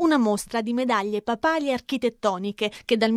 una mostra di medaglie papali architettoniche che dal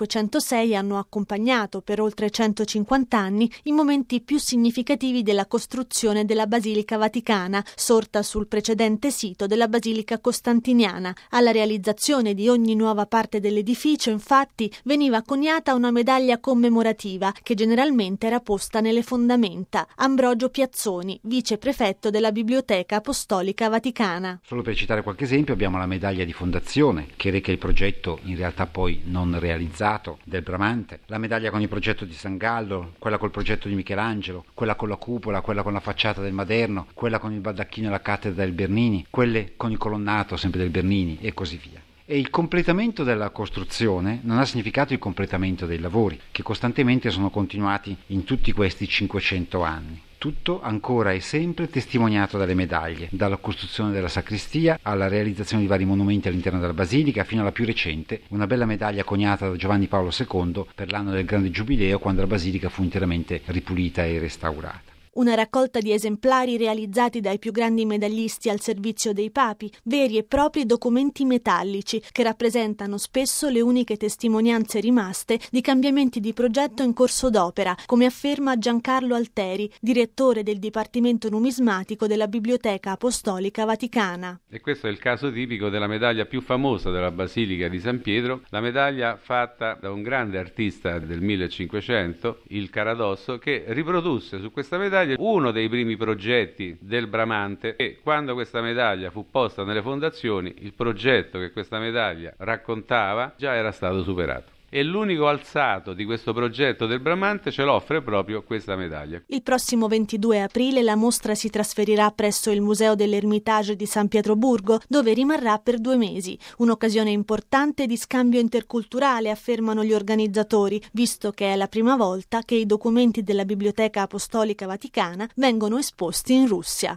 1506 hanno accompagnato per oltre 150 anni i momenti più significativi della costruzione della Basilica Vaticana, sorta sul precedente sito della Basilica Costantiniana. Alla realizzazione di ogni nuova parte dell'edificio, infatti, veniva coniata una medaglia commemorativa che generalmente era posta nelle fondamenta. Ambrogio Piazzoni, viceprefetto della Biblioteca Apostolica Vaticana. Solo per citare qualche esempio, abbiamo la medaglia di fondazione che reca il progetto, in realtà poi non realizzato, del Bramante, la medaglia con il progetto di San Gallo, quella col progetto di Michelangelo, quella con la cupola, quella con la facciata del Maderno, quella con il baldacchino e la cattedra del Bernini, quelle con il colonnato sempre del Bernini e così via. E il completamento della costruzione non ha significato il completamento dei lavori, che costantemente sono continuati in tutti questi 500 anni. Tutto ancora e sempre testimoniato dalle medaglie, dalla costruzione della sacrestia alla realizzazione di vari monumenti all'interno della basilica, fino alla più recente, una bella medaglia coniata da Giovanni Paolo II per l'anno del grande giubileo, quando la basilica fu interamente ripulita e restaurata. Una raccolta di esemplari realizzati dai più grandi medaglisti al servizio dei papi, veri e propri documenti metallici che rappresentano spesso le uniche testimonianze rimaste di cambiamenti di progetto in corso d'opera, come afferma Giancarlo Alteri, direttore del Dipartimento Numismatico della Biblioteca Apostolica Vaticana. E questo è il caso tipico della medaglia più famosa della Basilica di San Pietro, la medaglia fatta da un grande artista del 1500, il Caradosso, che riprodusse su questa medaglia uno dei primi progetti del Bramante, e quando questa medaglia fu posta nelle fondazioni, il progetto che questa medaglia raccontava già era stato superato. E l'unico alzato di questo progetto del Bramante ce l'offre proprio questa medaglia. Il prossimo 22 aprile la mostra si trasferirà presso il Museo dell'Ermitage di San Pietroburgo, dove rimarrà per 2 mesi. Un'occasione importante di scambio interculturale, affermano gli organizzatori, visto che è la prima volta che i documenti della Biblioteca Apostolica Vaticana vengono esposti in Russia.